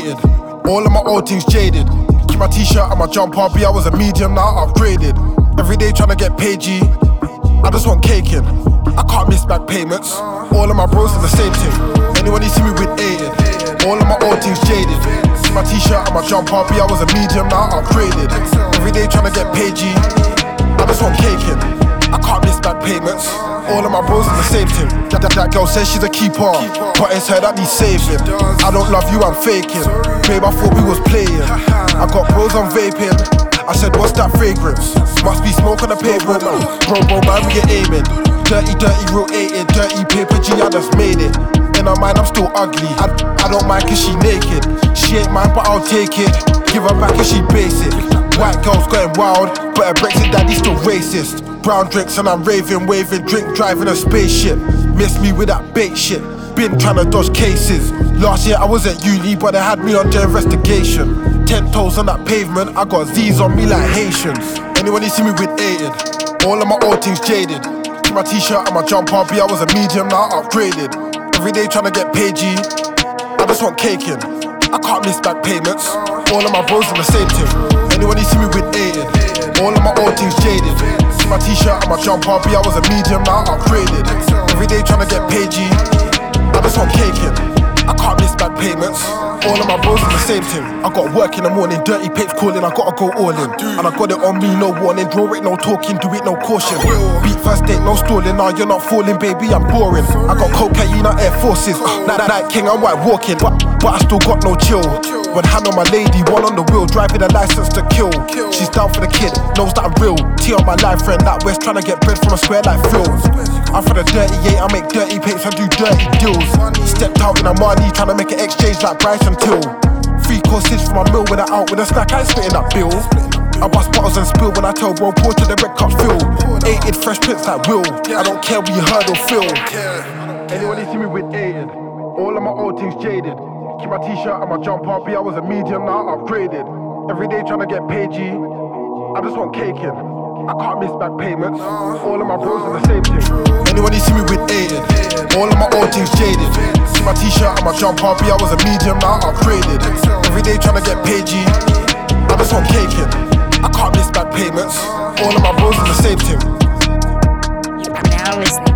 8'd. All of my old things jaded. Keep my t-shirt and my jumper, I was a medium, now I upgraded. Every day tryna get paid, G. I just want caking. I can't miss back payments. All of my bros are the same thing. Anyone you see me with 8'd. All of my old things jaded. Keep my t-shirt and my jumper, I was a medium, now I upgraded. Every day tryna get paid, G. I just want caking. I can't miss back payments. All of my bros are the same thing. That girl says she's a keeper, but it's her that needs saving. I don't love you, I'm faking. Babe, I thought we was playing. I got bros on vaping. I said, what's that fragrance? Must be smoke on the pavement. Bro, man, we get aiming. Dirty, real 8'd. Dirty paper, G, I just made it. In her mind, I'm still ugly. I don't mind cause she naked. She ain't mine, but I'll take it. Give her back cause she basic. White girls going wild, but her Brexit daddy's still racist. Brown drinks and I'm raving, waving, drink, driving a spaceship. Miss me with that bait shit. Been trying to dodge cases. Last year I was at uni, but they had me under investigation. 10 toes on that pavement, I got Z's on me like Haitians. Anyone you see me with 8'd. All of my old things jaded. Keep my t-shirt and my jumper, I was a medium, now I upgraded. Every day trying to get paid, G. I just want caking. I can't miss back payments. All of my bros are the same thing. Anyone you see me with 8'd. All of my old things jaded. Keep my t-shirt and my jumper, I was a medium, now I upgraded. Every day trying to get paid, G. I just want caking. I can't miss back payments. All of my bros are the same thing. I got work in the morning, dirty papes calling, I gotta go all in. And I got it on me, no warning. Draw it, no talking, do it, no caution. Beat first date, no stalling. Now you're not falling, baby, I'm boring. I got cocaine, Air Forces. Night king, I'm white walking, but I still got no chill. When hand on my lady, one on the wheel, driving a license to kill. She's down for the kid, knows that I'm real. T on my life friend, that West trying to get bread from a square like Phil. I'm for the dirty 8, I make dirty papes, I do dirty deals. Stepped out in a money, trying to make an exchange like Bryson Till. 3 courses for my meal, when I out with a snack, I ain't spitting that bill. I bust bottles and spill when I tell bro, pour to the red cups fill. 8'd fresh prints like Will, I don't care what you heard or feel. Anyone you see me with 8'd. All of my old things jaded. Keep my t-shirt and my jumper, I was a medium, now I upgraded. Every day trying to get paid, G. I just want caking. I can't miss back payments. All of my bros are the same thing. Anyone you see me with 8'd. All of my old things jaded. Keep my t-shirt and my jumper, I was a medium, now I upgraded. Every day trying to get paid, G. I just want caking. I can't miss back payments. All of my bros are the same thing. You are now listening